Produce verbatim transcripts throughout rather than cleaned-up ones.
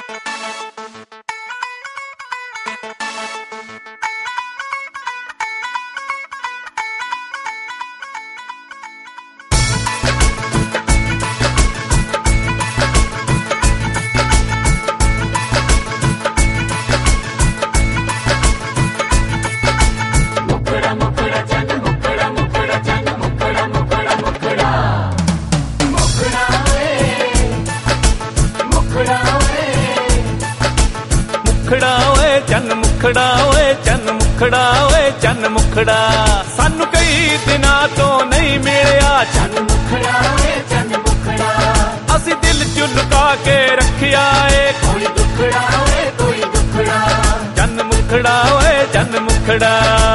मुखड़ा ओए चन मुखड़ा ओए चन मुखड़ा ओए चन मुखड़ा सानू कई दिनां तो नहीं मिलिया चन मुखड़ा ओए चन मुखड़ा असी दिल च लुका के रखिया ए कोई दुखड़ा ओए कोई दुखड़ा चन मुखड़ा ओए चन मुखड़ा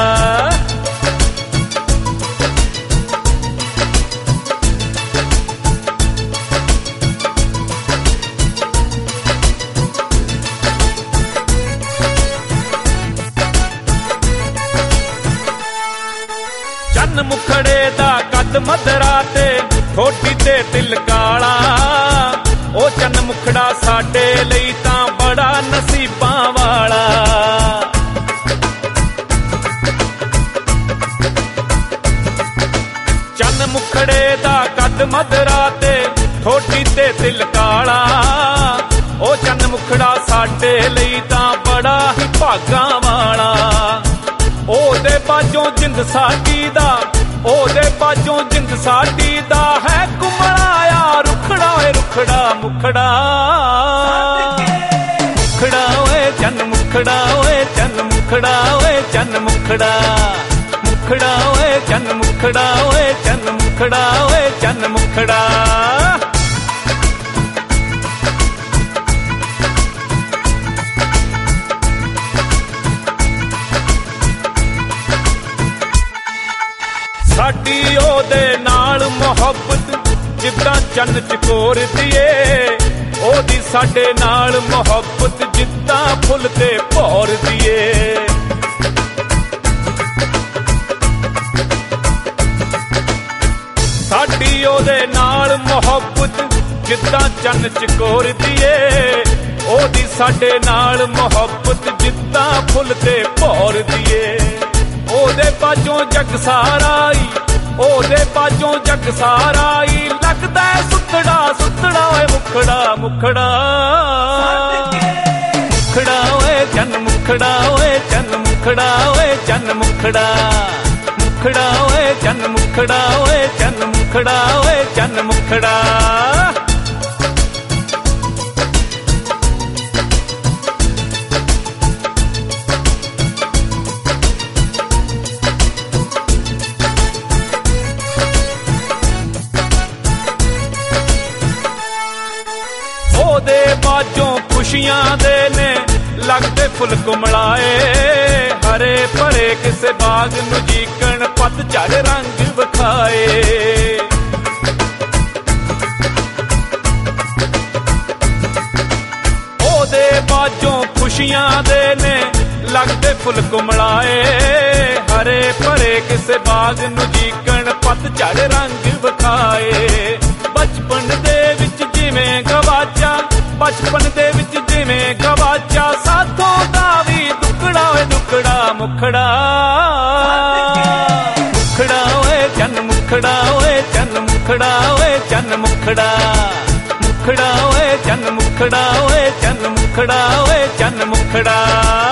चन मुखड़े दा कद मदरा ते ठोटी ते तिल काला ओ चन मुखड़ा साडे लई तां बड़ा नसीबां वाला चन मुखड़े दा कद मदरा ते ठोटी ते तिल काला ओ चन मुखड़ा साडे लई तां बड़ा ही भागां वाला ओदे बाजों जिंद साडी दा ओदे बाजों जिंद साडी दा है कुमड़ाया रुखड़ा ओए रुखड़ा मुखड़ा मुखड़ा ओए चन मुखड़ा ओए चन मुखड़ा ओए चन मुखड़ा मुखड़ा ओए चन मुखड़ा ओए चन मुखड़ा ओए चन मुखड़ा साडी ओदे नाल मोहब्बत जिद्दां चन चकोर दिए ओदी साडे नाल मोहब्बत जिद्दां फुल ते भौर दिए साडी ओदे नाल मोहब्बत जिद्दां चन चकोर दिए ओदी साडे नाल मोहब्बत जिद्दां फुल ते भौर दिए ओदे बाजों जग सारा ही ओदे बाजों जग सारा ही लगदा है सुतड़ा सुतड़ा ओए मुखड़ा मुखड़ा मुखड़ा ओए चन मुखड़ा ओए चन मुखड़ा ओए चन मुखड़ा मुखड़ा ओए चन मुखड़ा ओए चन मुखड़ा ओए चन मुखड़ा ओदे बाजों खुशियां दे ने लगदे फुल कुमलाए हरे भरे किसे बाग नू जीकण पतझड़ रंग विखाए ओदे बाजों खुशियां दे ने लगदे फुल कुमलाए हरे भरे किसे बाग नू जीकण पतझड़ रंग विखाए बचपन दे विच जिवें गवाचा बचपन दे विच जिवें गवाचा साथों दा भी दुखड़ा ओए दुखड़ा मुखड़ा मुखड़ा ओए चन मुखड़ा ओए चन मुखड़ा ओए चन मुखड़ा मुखड़ा ओए चन मुखड़ा ओए चन मुखड़ा ओए चन मुखड़ा